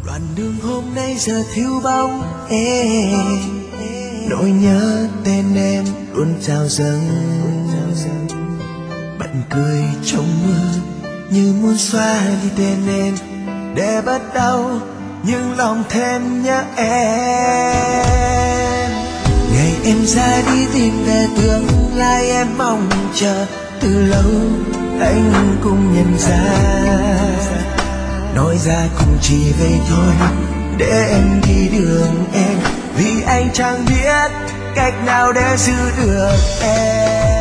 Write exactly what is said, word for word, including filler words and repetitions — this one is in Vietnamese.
đoạn đường hôm nay giờ thiếu bóng em, nỗi nhớ tên em luôn trào dâng. Bật cười trong mưa như muốn xóa đi tên em để bớt đau, nhưng lòng thêm nhớ em. Ngày em ra đi tìm về tương lai em mong chờ từ lâu, anh cũng nhận ra nói ra cũng chỉ vậy thôi để em đi đường em, vì anh chẳng biết cách nào để giữ được em.